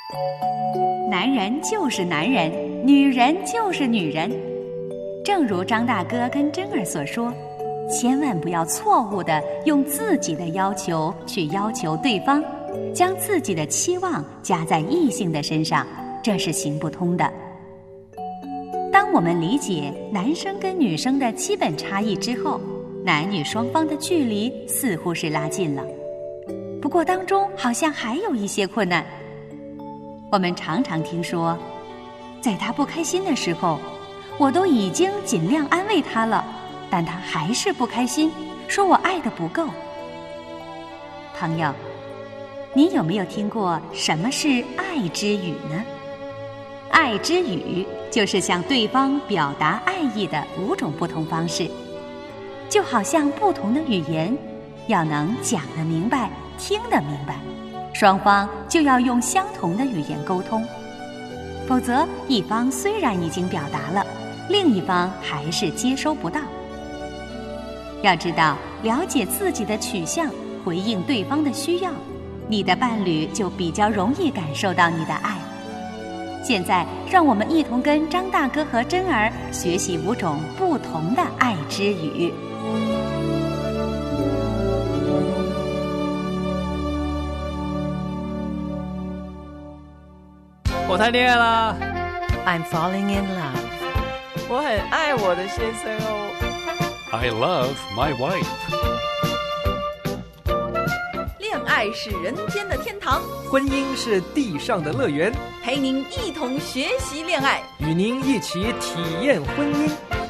男人就是男人，女人就是女人。正如张大哥跟珍儿所说，千万不要错误地用自己的要求去要求对方，将自己的期望加在异性的身上，这是行不通的。当我们理解男生跟女生的基本差异之后，男女双方的距离似乎是拉近了。不过当中好像还有一些困难。我们常常听说，在他不开心的时候，我都已经尽量安慰他了，但他还是不开心，说我爱得不够。朋友，你有没有听过什么是爱之语呢？爱之语就是向对方表达爱意的5种不同方式，就好像不同的语言，要能讲得明白，听得明白，双方就要用相同的语言沟通，否则一方虽然已经表达了，另一方还是接收不到。要知道，了解自己的取向，回应对方的需要，你的伴侣就比较容易感受到你的爱。现在让我们一同跟张大哥和珍儿学习5种不同的爱之语。 我谈恋爱啦 I'm falling in love. 我很爱我的先生哦。 I love my wife. 恋爱是人间的天堂， 婚姻是地上的乐园， 陪您一同学习恋爱， 与您一起体验婚姻。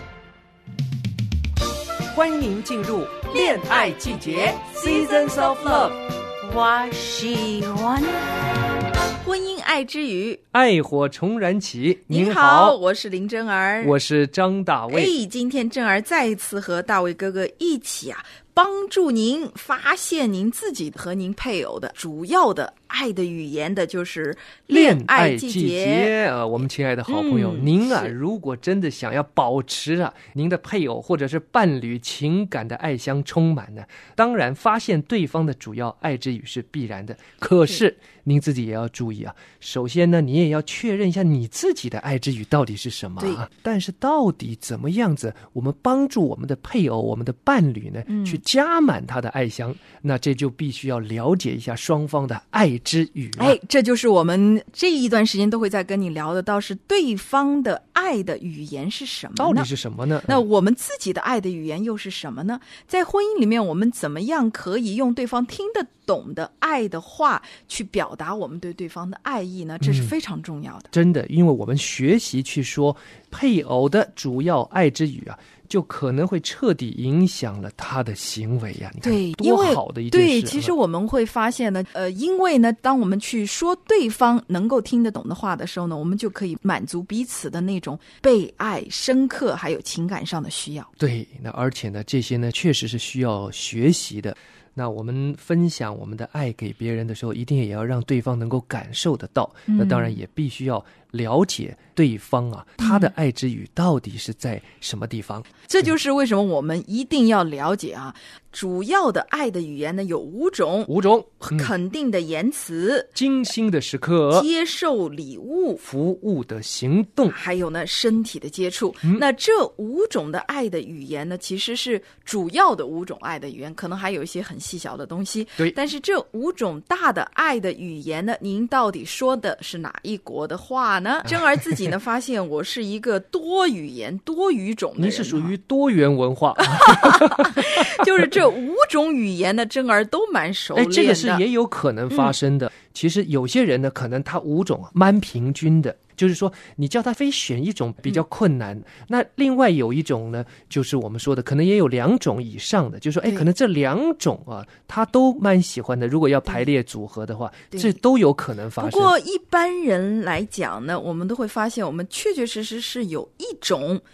欢迎您进入恋爱季节 Seasons of Love。 我喜欢婚姻爱之语。 爱火重燃起。 您好，我是林珍儿， 我是张大卫。 今天珍儿再一次和大卫哥哥一起帮助您发现您自己和您配偶的主要的爱的语言的就是恋爱季节。 我们亲爱的好朋友，您如果真的想要保持您的配偶或者是伴侣情感的爱香充满呢，当然发现对方的主要爱之语是必然的。可是您自己也要注意首先呢，你也要确认一下你自己的爱之语到底是什么但是到底怎么样子我们帮助我们的配偶，我们的伴侣呢去加满他的爱香，那这就必须要了解一下双方的爱之语这就是我们这一段时间都会在跟你聊的，倒是对方的爱的语言是什么呢？ 到底是什么呢？ 那我们自己的爱的语言又是什么呢？在婚姻里面，我们怎么样可以用对方听得懂的爱的话去表达我们对对方的爱意呢？这是非常重要的。 真的，因为我们学习去说配偶的主要爱之语就可能会彻底影响了他的行为你看对， 多好的一件事。 对，其实我们会发现呢，因为呢，当我们去说对方能够听得懂的话的时候呢，我们就可以满足彼此的那种被爱、深刻还有情感上的需要。 对，那而且呢，这些呢确实是需要学习的。那我们分享我们的爱给别人的时候，一定也要让对方能够感受得到。那当然也必须要了解对方他的爱之语到底是在什么地方。 这就是为什么我们一定要了解主要的爱的语言呢有5种。肯定的言辞， 精心的时刻， 接受礼物， 服务的行动， 还有呢身体的接触。那这5种的爱的语言呢，其实是主要的5种爱的语言，可能还有一些很细小的东西。 对， 但是这5种大的爱的语言呢，您到底说的是哪一国的话呢？珍儿自己呢发现我是一个多语言多语种的人。 您是属于多元文化就是这5种语言呢，珍儿都蛮熟练的。 这个是也有可能发生的。其实有些人呢，可能他5种蛮平均的，就是说你叫他非选一种比较困难。那另外有一种呢，就是我们说的可能也有2种以上的，就是说可能这2种他都蛮喜欢的。如果要排列组合的话，这都有可能发生。 不过一般人来讲呢，我们都会发现我们确确实实是有一种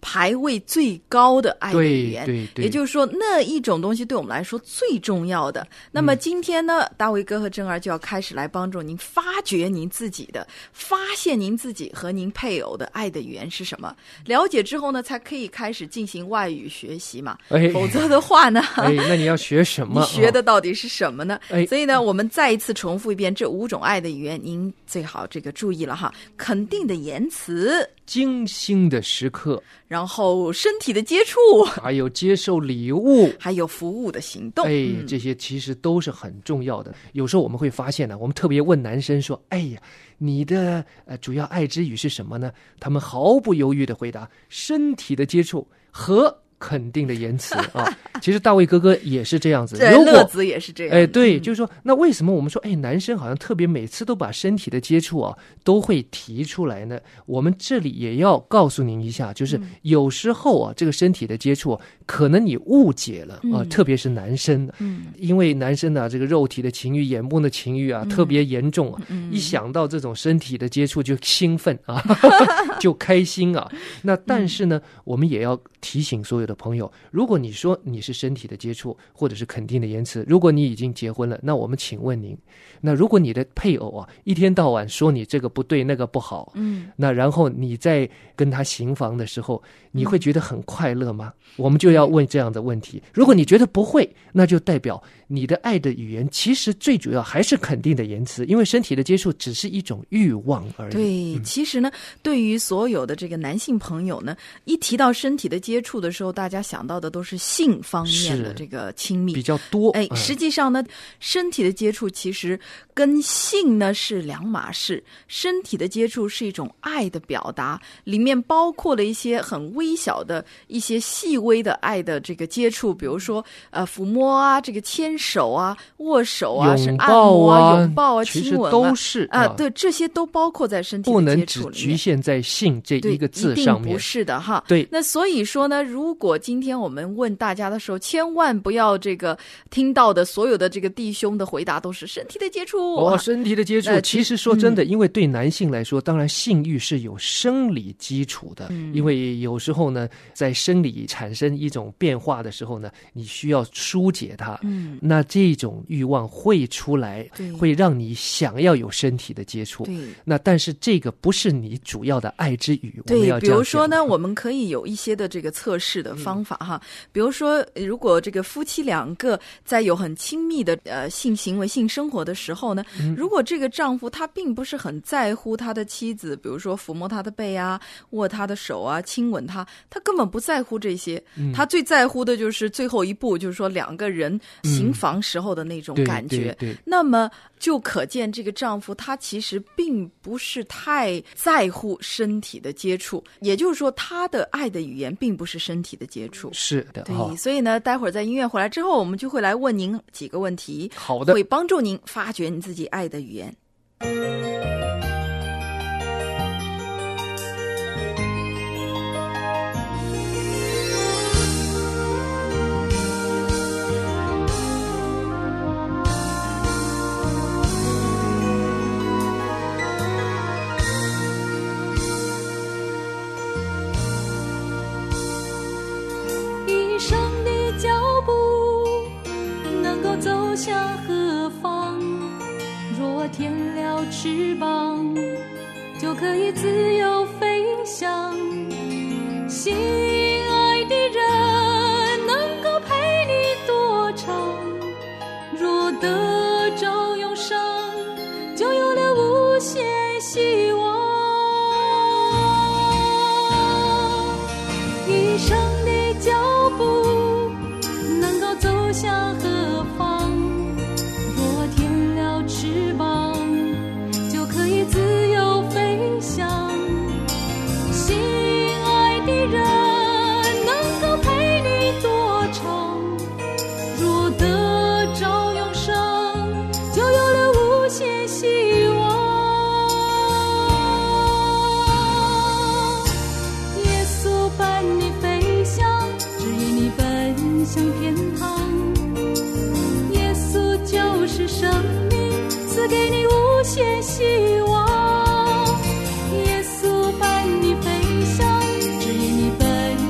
排位最高的爱的语言。 对， 也就是说那一种东西对我们来说最重要的。那么今天呢，大卫哥和珍儿就要开始来帮助您发掘您自己的，发现您自己和您配偶的爱的语言是什么。了解之后呢，才可以开始进行外语学习嘛。否则的话呢， 那你要学什么？ 你学的到底是什么呢？所以呢，我们再一次重复一遍这5种爱的语言，您最好这个注意了哈。肯定的言辞， 精心的时刻， 然后身体的接触， 还有接受礼物， 还有服务的行动。 这些其实都是很重要的。有时候我们会发现呢，我们特别问男生说，哎呀，你的主要爱之语是什么呢？他们毫不犹豫的回答，身体的接触和肯定的言辞啊。其实大卫哥哥也是这样子， 乐子也是这样。 对，就是说，那为什么我们说，男生好像特别每次都把身体的接触啊都会提出来呢？我们这里也要告诉您一下，就是有时候啊，这个身体的接触可能你误解了啊，特别是男生，因为男生呢，这个肉体的情欲、眼目的情欲啊，特别严重啊，一想到这种身体的接触就兴奋啊，就开心啊。那但是呢，我们也要提醒所有的朋友，如果你说你是身体的接触或者是肯定的言辞，如果你已经结婚了，那我们请问您，那如果你的配偶啊一天到晚说你这个不对那个不好，那然后你在跟他行房的时候，你会觉得很快乐吗？我们就要问这样的问题。如果你觉得不会，那就代表你的爱的语言其实最主要还是肯定的言辞，因为身体的接触只是一种欲望而已。 对，其实呢，对于所有的这个男性朋友呢，一提到身体的接触的时候，大家想到的都是性方面的这个亲密比较多。 实际上呢，身体的接触其实跟性呢是两码事。身体的接触是一种爱的表达，里面包括了一些很微小的一些细微的爱的这个接触，比如说抚摸啊，这个牵手啊，握手啊，是按摩啊，拥抱啊，亲吻啊， 都是对，这些都包括在身体的接触里面， 不能只局限在性这一个字上面， 一定不是的哈。 对， 那所以说呢，如果今天我们问大家的时候，千万不要这个听到的所有的这个弟兄的回答都是身体的接触。 身体的接触，其实说真的，因为对男性来说，当然性欲是有生理基础的，因为有时候呢，在生理产生一种变化的时候呢，你需要疏解它，那这种欲望会出来，会让你想要有身体的接触。那但是这个不是你主要的爱之语。 对，比如说呢，我们可以有一些的这个测试的方法哈，比如说，如果这个夫妻两个在有很亲密的性行为、性生活的时候呢，如果这个丈夫他并不是很在乎他的妻子，比如说抚摸他的背啊、握他的手啊、亲吻他，他根本不在乎这些，他最在乎的就是最后一步，就是说两个人行房时候的那种感觉。 对， 那么就可见这个丈夫他其实并不是太在乎身体的接触，也就是说他的爱的语言并不是身体的接触。 是的， 对，所以呢，待会儿在音乐回来之后，我们就会来问您几个问题， 好的， 会帮助您发掘你自己爱的语言。 一生的脚步能够走向何方？若添了翅膀，就可以自由飞翔。心爱的人能够陪你多长？若得着永生，就有了无限希望。一生的脚步能够走向何方？若添了翅膀，就可以自由飞翔。心爱的人能够陪你多长？若得着永生，就有了无限希望。耶稣伴你飞翔，指引你奔向天堂。耶稣就是生命，赐给你无限希望。耶稣伴你飞翔，指引你奔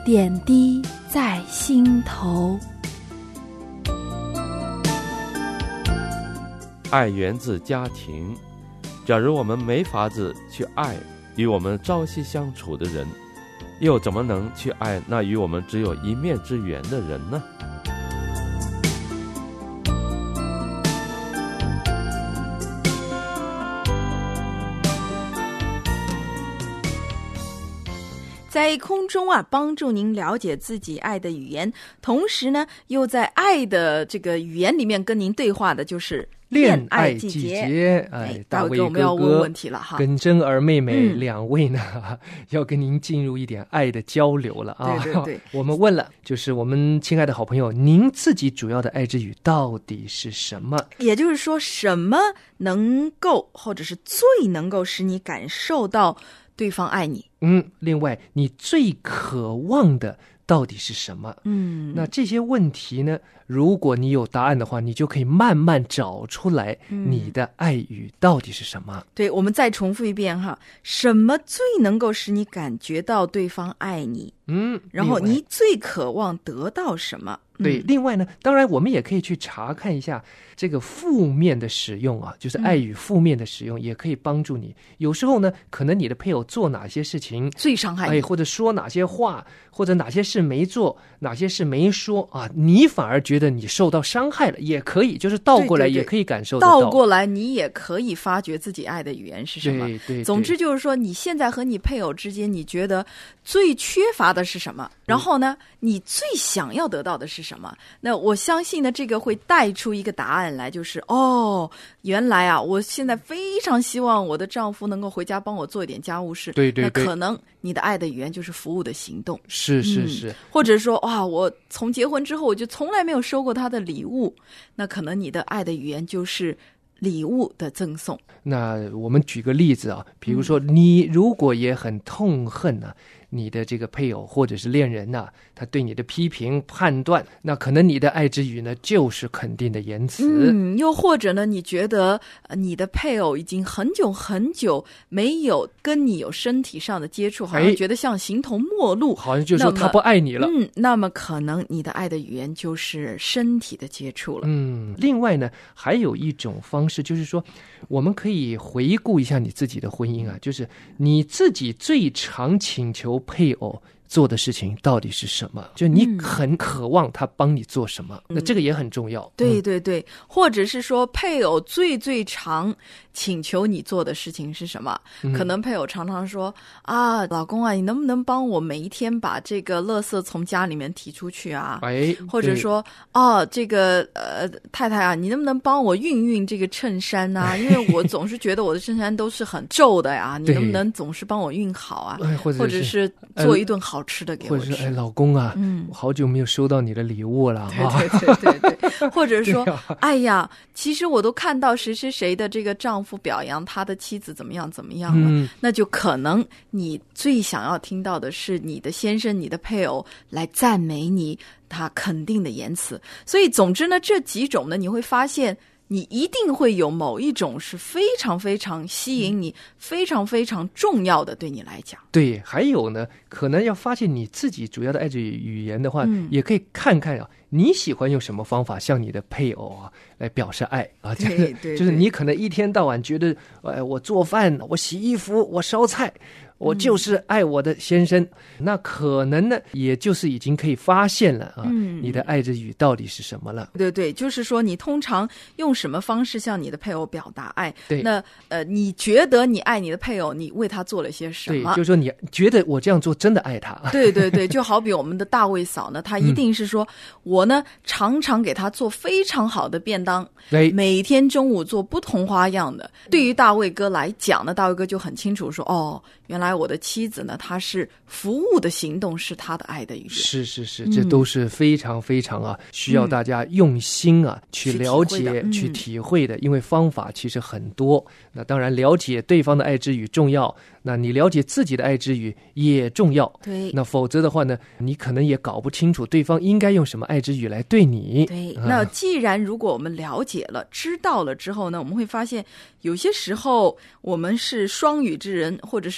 点滴在心头。 爱源自家庭，假如我们没法子去爱与我们朝夕相处的人，又怎么能去爱那与我们只有一面之缘的人呢？ 在空中帮助您了解自己爱的语言，同时呢，又在爱的这个语言里面跟您对话的，就是恋爱季节。大卫我们要问问题了哈， 跟珍儿妹妹两位呢，要跟您进入一点爱的交流了啊。 对， 我们问了，就是我们亲爱的好朋友，您自己主要的爱之语到底是什么？ 也就是说，什么能够或者是最能够使你感受到对方爱你？ 另外，你最渴望的到底是什么？那这些问题呢，如果你有答案的话，你就可以慢慢找出来你的爱语到底是什么。 对，我们再重复一遍哈，什么最能够使你感觉到对方爱你？然后你最渴望得到什么？ 对，另外呢，当然我们也可以去查看一下这个负面的使用啊，就是爱语负面的使用，也可以帮助你。有时候呢，可能你的配偶做哪些事情最伤害你， 或者说哪些话，或者哪些事没做，哪些事没说啊，你反而觉得你受到伤害了，也可以，就是倒过来也可以感受得到。 倒过来你也可以发觉自己爱的语言是什么。 对， 总之就是说，你现在和你配偶之间，你觉得最缺乏的是什么？然后呢，你最想要得到的是什么？那我相信呢，这个会带出一个答案来，就是原来我现在非常希望我的丈夫能够回家帮我做一点家务事。 对， 那可能你的爱的语言就是服务的行动。 是， 或者说我从结婚之后我就从来没有收过他的礼物，那可能你的爱的语言就是礼物的赠送。 那我们举个例子啊，比如说你如果也很痛恨你的这个配偶或者是恋人他对你的批评判断，那可能你的爱之语呢就是肯定的言辞。 又或者呢，你觉得你的配偶已经很久很久没有跟你有身体上的接触，好像觉得像形同陌路， 好像就说他不爱你了。 那么可能你的爱的语言就是身体的接触了。 另外呢，还有一种方式，就是说我们可以回顾一下你自己的婚姻就是你自己最常请求配偶做的事情到底是什么？就你很渴望他帮你做什么，那这个也很重要。 对，或者是说配偶最常请求你做的事情是什么？可能配偶常常说老公你能不能帮我每一天把这个垃圾从家里面提出去啊？或者说这个太太你能不能帮我熨这个衬衫啊？因为我总是觉得我的衬衫都是很皱的呀，你能不能总是帮我熨好啊？ 或者是做一顿好吃的给我吃， 或者是老公我好久没有收到你的礼物了。 对，或者说其实我都看到谁谁谁的这个丈夫表扬他的妻子怎么样了，那就可能你最想要听到的是你的先生你的配偶来赞美你，他肯定的言辞。所以总之呢，这几种呢，你会发现你一定会有某一种是非常非常吸引你，非常非常重要的对你来讲。 对，还有呢，可能要发现你自己主要的爱之语言的话，也可以看看你喜欢用什么方法向你的配偶来表示爱就是你可能一天到晚觉得我做饭，我洗衣服，我烧菜，我就是爱我的先生，那可能呢，也就是已经可以发现了你的爱之语到底是什么了。 对，就是说你通常用什么方式向你的配偶表达爱？ 对， 那你觉得你爱你的配偶，你为他做了些什么？ 对，就是说你觉得我这样做真的爱他。 对，就好比我们的大卫嫂呢，她一定是说我呢常常给他做非常好的便当，每天中午做不同花样的。对于大卫哥来讲呢，大卫哥就很清楚说原来我的妻子呢，她是服务的行动是她的爱的语言。 是，这都是非常非常需要大家用心去了解去体会的，因为方法其实很多。那当然了解对方的爱之语重要，那你了解自己的爱之语也重要。 对， 那否则的话呢，你可能也搞不清楚对方应该用什么爱之语来对你。 对，那既然如果我们了解了知道了之后呢，我们会发现有些时候我们是双语之人，或者是5种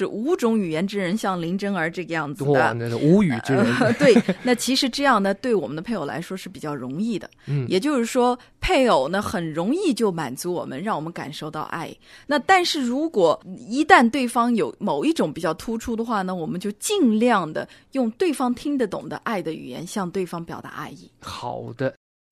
种语言之人，像林真儿这个样子的， 哇，那是无语之人。 对，那其实这样呢，对我们的配偶来说是比较容易的。也就是说，配偶呢很容易就满足我们，让我们感受到爱。那但是如果一旦对方有某一种比较突出的话呢，我们就尽量的用对方听得懂的爱的语言向对方表达爱意。 好的。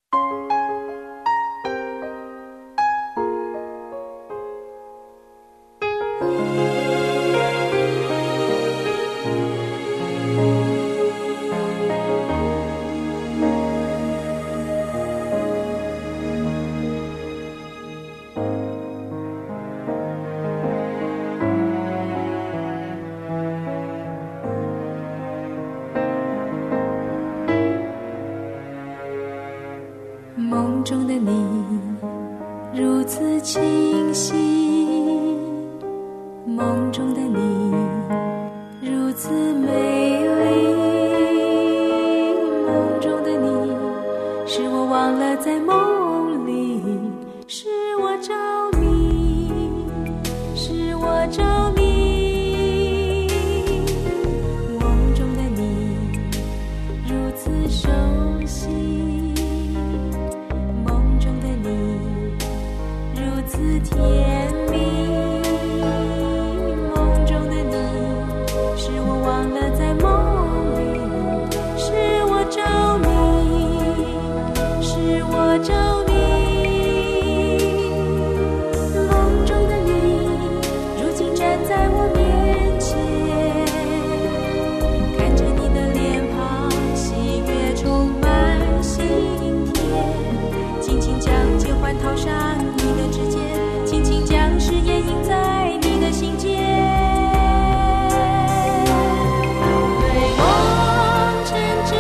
梦中的你如此清晰，梦中的你如此美丽，梦中的你使我忘了在梦里，使我着迷，使我着迷，梦中的你如此熟悉，甜蜜，梦中的你使我忘了在梦里，使我着迷，使我着迷，梦中的你如今站在我面前，看着你的脸庞，喜悦充满心田，轻轻将结环套上你的指尖，轻轻将誓言印在你的心间，美梦成真，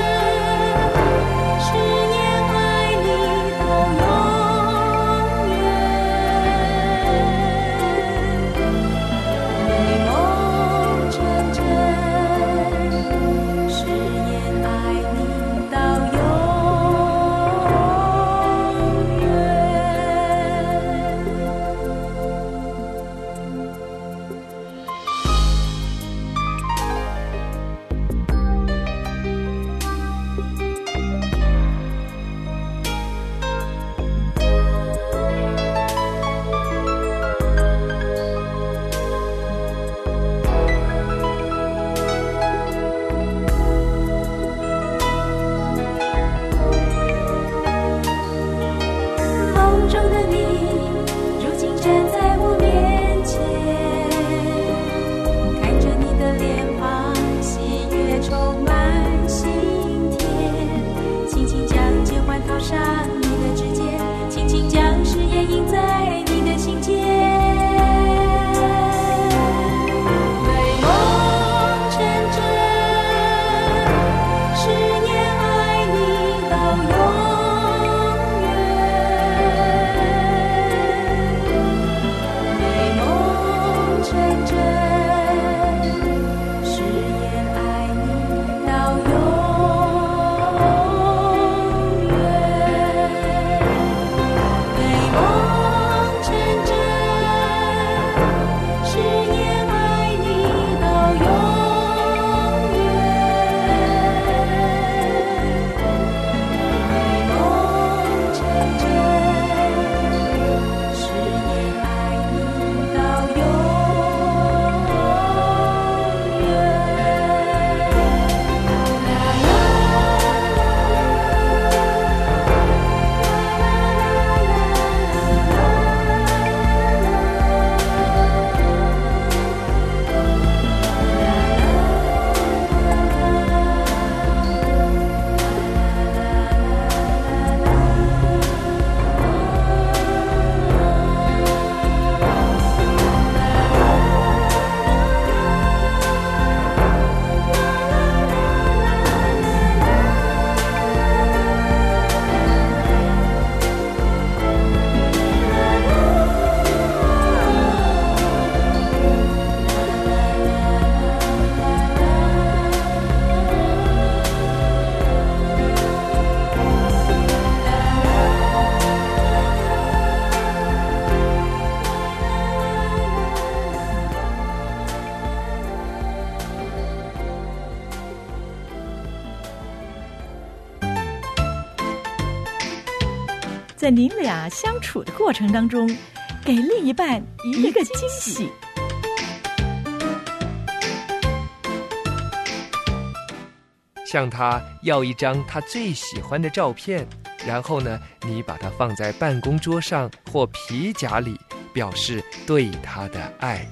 誓言爱你到永远，美梦成真，誓言爱你到永远。梦中的你如今站在我面前，看着你的脸庞，喜悦充满心田，轻轻将结环套上你的指尖，轻轻将誓言印在你的心间，美梦成真，誓言爱你到永远，美梦成真，誓言爱你到永远。 在您俩相处的过程当中，给另一半一个惊喜。 向他要一张他最喜欢的照片，然后呢，你把它放在办公桌上或皮夹里，表示对他的爱。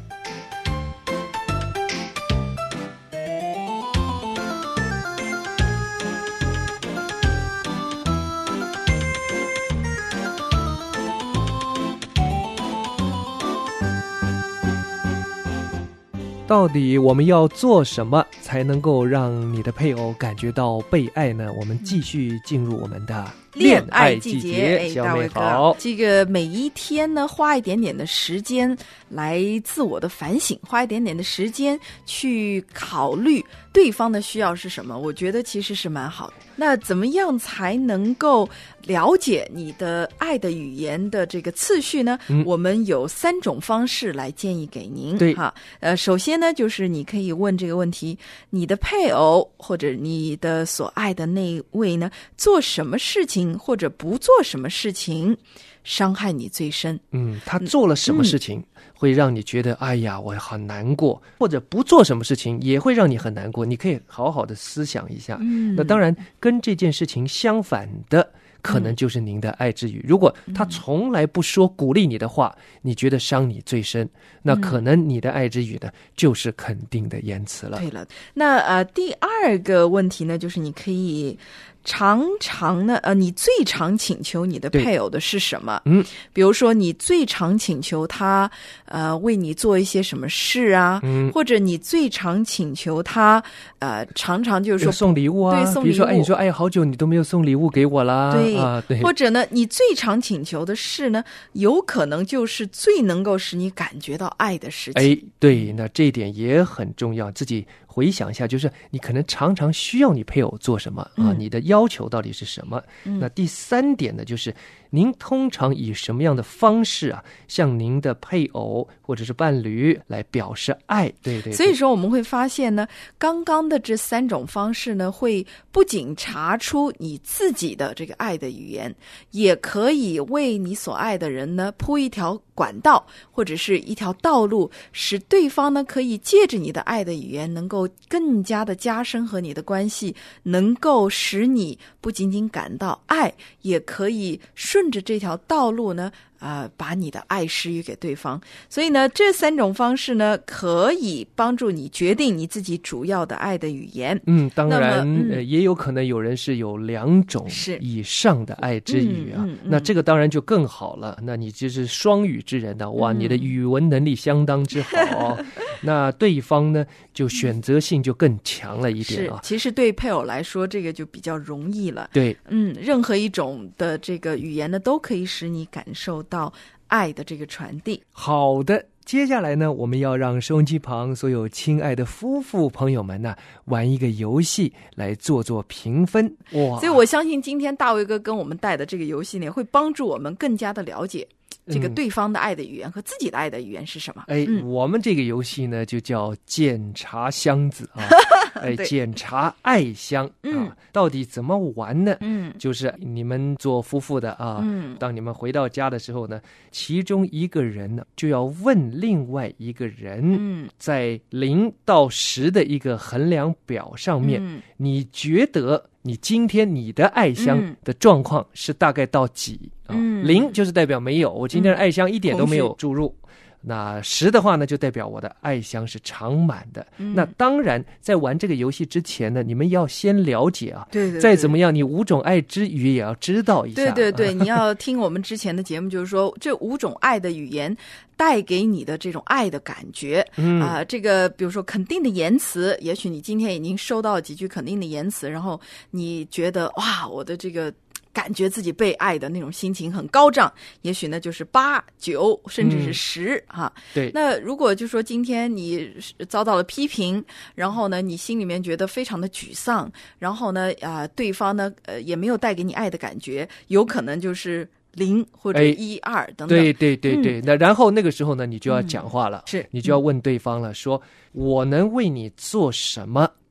到底我们要做什么才能够让你的配偶感觉到被爱呢？我们继续进入我们的恋爱季节。 小大卫美好。 哥，这个每一天呢，花一点点的时间来自我的反省，花一点点的时间去考虑对方的需要是什么，我觉得其实是蛮好的。那怎么样才能够了解你的爱的语言的这个次序呢？我们有3种方式来建议给您。 对哈，首先呢，就是你可以问这个问题：你的配偶或者你的所爱的那位呢，做什么事情或者不做什么事情伤害你最深？ 他做了什么事情会让你觉得哎呀我很难过，或者不做什么事情也会让你很难过，你可以好好的思想一下。那当然跟这件事情相反的可能就是您的爱之语。如果他从来不说鼓励你的话，你觉得伤你最深，那可能你的爱之语呢就是肯定的言辞了。 对了，那第二个问题呢，就是你可以常常呢，你最常请求你的配偶的是什么？比如说你最常请求他为你做一些什么事啊，或者你最常请求他常常就是说送礼物啊， 对，送礼物。 比如说你说好久你都没有送礼物给我啦， 对对。 或者呢，你最常请求的事呢，有可能就是最能够使你感觉到爱的事情。 对，那这一点也很重要，自己回想一下，就是你可能常常需要你配偶做什么啊？你的要求到底是什么？那第3点呢，就是您通常以什么样的方式啊，向您的配偶或者是伴侣来表示爱？对。 所以说我们会发现呢，刚刚的这3种方式呢，会不仅查出你自己的这个爱的语言，也可以为你所爱的人呢铺一条管道或者是一条道路，使对方呢可以借着你的爱的语言能够更加的加深和你的关系，能够使你不仅仅感到爱，也可以顺着这条道路呢把你的爱施予给对方。所以呢，这3种方式呢，可以帮助你决定你自己主要的爱的语言。 当然也有可能有人是有2种以上的爱之语啊，那这个当然就更好了。那你就是双语之人的哇，你的语文能力相当之好那对方呢就选择性就更强了一点啊。 其实对配偶来说，这个就比较容易了。 对， 任何一种的这个语言呢，都可以使你感受到爱的这个传递。 好的，接下来呢，我们要让收音机旁所有亲爱的夫妇朋友们呢，玩一个游戏来做评分。哇！ 所以我相信今天大卫哥跟我们带的这个游戏呢，会帮助我们更加的了解这个对方的爱的语言和自己的爱的语言是什么。 我们这个游戏呢就叫检查箱子啊检查爱箱啊，到底怎么玩呢？就是你们做夫妇的啊，当你们回到家的时候呢，其中一个人呢就要问另外一个人，在0到10的一个衡量表上面，你觉得你今天你的爱箱的状况是大概到几？0就是代表没有，我今天的爱箱一点都没有注入。那10的话呢，就代表我的爱箱是常满的。那当然，在玩这个游戏之前呢，你们要先了解啊， 对， 再怎么样，你5种爱之语也要知道一下。 对，你要听我们之前的节目，就是说这5种爱的语言带给你的这种爱的感觉这个比如说肯定的言辞，也许你今天已经收到几句肯定的言辞，然后你觉得哇，我的这个感觉自己被爱的那种心情很高涨，也许呢就是8、9甚至是10 对。 那如果就说今天你遭到了批评，然后呢你心里面觉得非常的沮丧，然后呢对方呢也没有带给你爱的感觉，有可能就是0或者1、2等等。 对，那然后那个时候呢，你就要讲话了， 是你就要问对方了，说我能为你做什么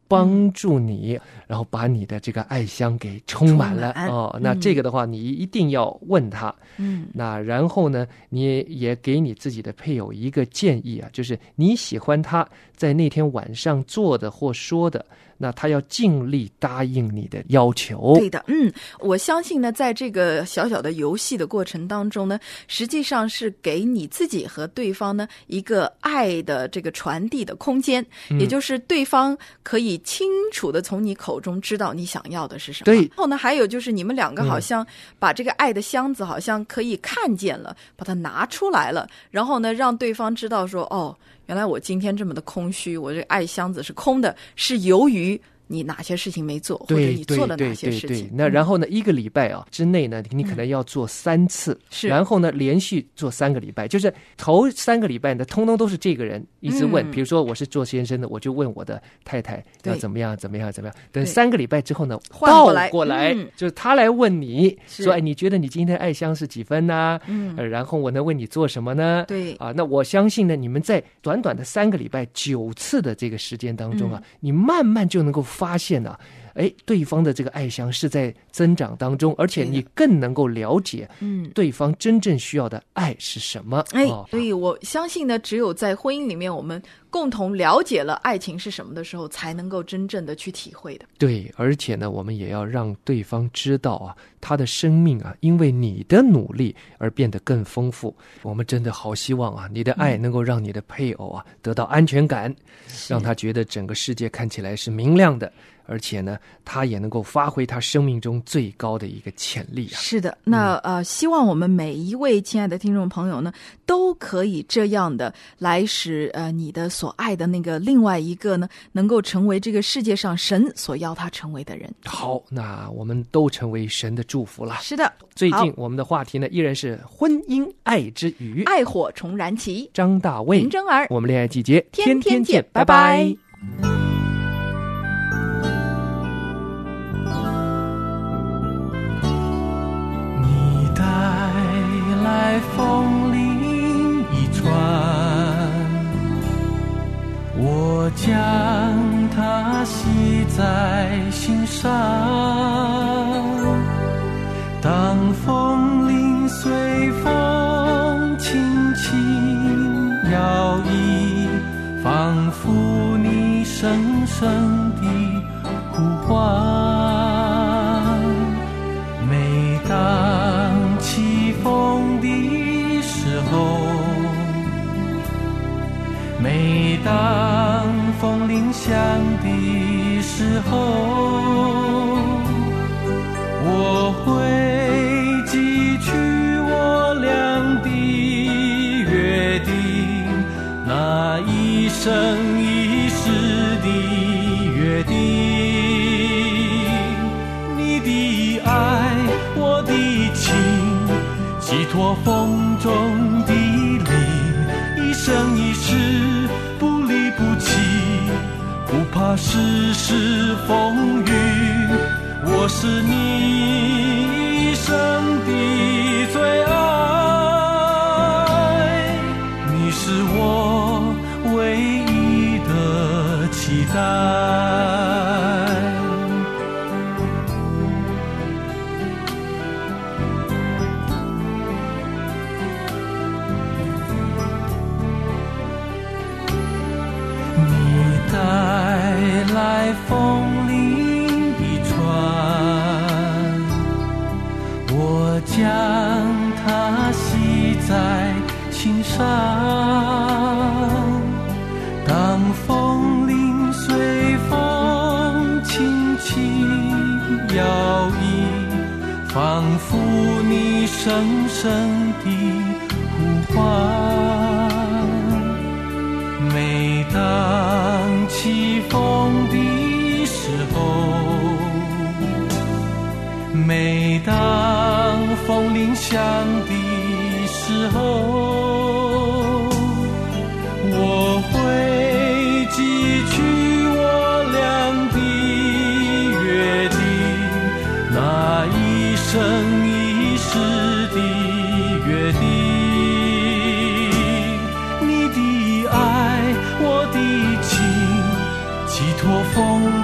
帮助你，然后把你的这个爱香给充满了哦。那这个的话，你一定要问他。那然后呢，你也给你自己的配偶一个建议啊，就是你喜欢他在那天晚上做的或说的，那他要尽力答应你的要求。 对的，我相信呢，在这个小小的游戏的过程当中呢，实际上是给你自己和对方呢一个爱的这个传递的空间，也就是对方可以清楚的从你口中知道你想要的是什么。 对， 然后呢，还有就是你们两个好像把这个爱的箱子好像可以看见了，把它拿出来了，然后呢，让对方知道说，哦，原来我今天这么的空虚，我这个爱箱子是空的，是由于你哪些事情没做，或者你做了哪些事情。 那然后呢，一个礼拜之内呢，你可能要做3次，然后呢连续做3个礼拜，就是头3个礼拜呢，通通都是这个人一直问。比如说我是做先生的，我就问我的太太要怎么样怎么样怎么样。等3个礼拜之后呢，倒过来就是他来问你说，哎，你觉得你今天爱香是几分呢？然后我能为你做什么呢？ 对啊，那我相信呢，你们在短短的3个礼拜9次的这个时间当中你慢慢就能够发现对方的这个爱香是在增长当中，而且你更能够了解对方真正需要的爱是什么。 所以我相信呢，只有在婚姻里面我们共同了解了爱情是什么的时候，才能够真正的去体会的。 对，而且呢，我们也要让对方知道他的生命因为你的努力而变得更丰富。我们真的好希望你的爱能够让你的配偶得到安全感，让他觉得整个世界看起来是明亮的，而且呢，他也能够发挥他生命中最高的一个潜力是的，那希望我们每一位亲爱的听众朋友呢，都可以这样的来使你的所爱的那个另外一个呢，能够成为这个世界上神所要他成为的人。 好，那我们都成为神的祝福了。 是的， 最近我们的话题呢，依然是婚姻爱之语， 爱火重燃起。 张大卫、 林真儿， 我们恋爱季节天天见， 拜拜。 风铃一传，我将它系在心上。当风铃随风轻轻摇曳，仿佛你深深的呼唤。每当起风的时候，每当风铃响的时候，我会记取我俩的约定，那一生一世的约定。你的爱，我的情，寄托风中的灵，一生一世不离不弃，不怕世事风雨。我是你一生的最爱，你是我唯一的期待。带来风铃的船，我将它系在心上。当风铃随风轻轻摇曳，仿佛你深深的呼唤。每当起风的时候，每当风铃响的时候，我会记取我俩的约定，那一生一世的约定。你的爱，我的情，寄托风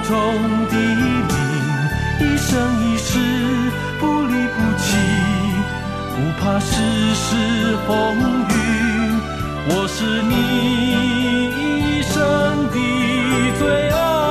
世风雨，我是你一生的最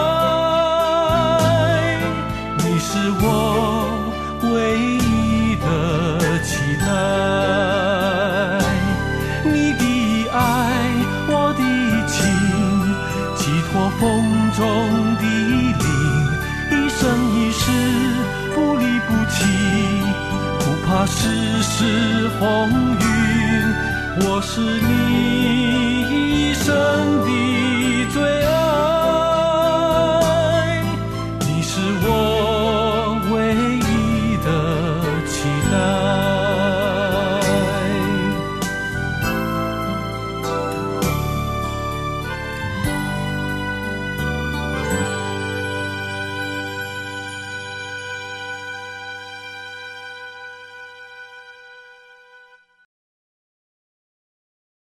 爱，你是我唯一的期待，你的爱，我的情，寄托风中的灵，一生一世不离不弃，不怕世事风云，我是你一生的